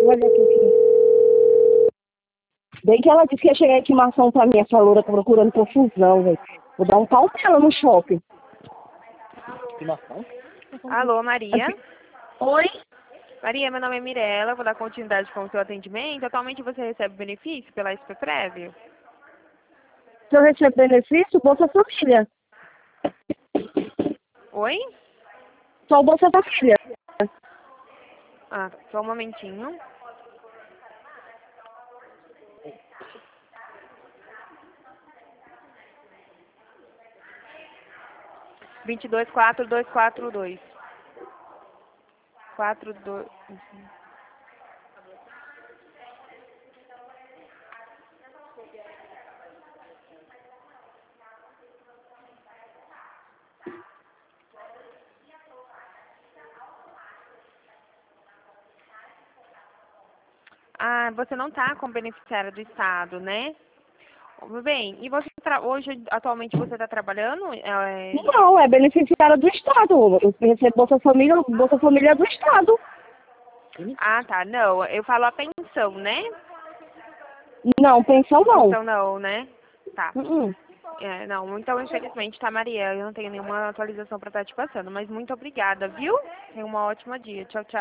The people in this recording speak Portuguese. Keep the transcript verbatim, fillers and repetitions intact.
Olha aqui. Bem que ela disse que ia chegar aqui maçã pra mim, essa loura tá procurando confusão, velho. Vou dar um pau nela no shopping. Alô, Maria? Aqui. Oi? Maria, meu nome é Mirella, vou dar continuidade com o seu atendimento. Atualmente você recebe benefício pela S P Prévio? Se eu recebo benefício, Bolsa Família. Oi? Só o Bolsa Família. Ah, só um momentinho. vinte e dois, quatro, dois quatro dois. quatro, dois... Ah, você não está com beneficiária do Estado, né? Bem, e você tra... hoje, atualmente, você está trabalhando? É... Não, é beneficiária do Estado. Eu recebo Bolsa Família, Bolsa Família é do Estado. Ah, tá. Não, eu falo a pensão, né? Não, pensão não. Pensão não, né? Tá. Uh-uh. É, não, então, infelizmente, tá, Maria? Eu não tenho nenhuma atualização para estar te passando, mas muito obrigada, viu? Tenha uma ótima dia. Tchau, tchau.